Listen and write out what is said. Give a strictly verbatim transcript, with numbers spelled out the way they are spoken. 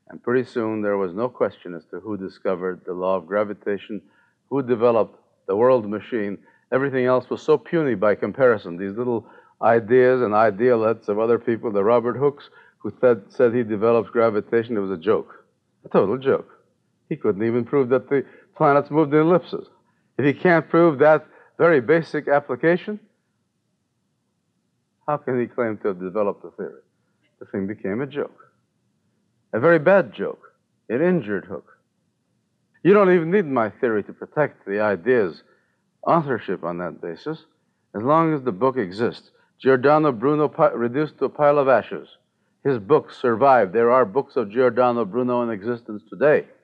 And pretty soon there was no question as to who discovered the law of gravitation, who developed the world machine. Everything else was so puny by comparison. These little ideas and idealettes of other people, the Robert Hooks, who said, said he developed gravitation, it was a joke, a total joke. He couldn't even prove that the planets moved in ellipses. If he can't prove that very basic application, how can he claim to have developed the theory? The thing became a joke. A very bad joke. It injured Hooke. You don't even need my theory to protect the idea's authorship on that basis, as long as the book exists. Giordano Bruno reduced to a pile of ashes. His books survived. There are books of Giordano Bruno in existence today.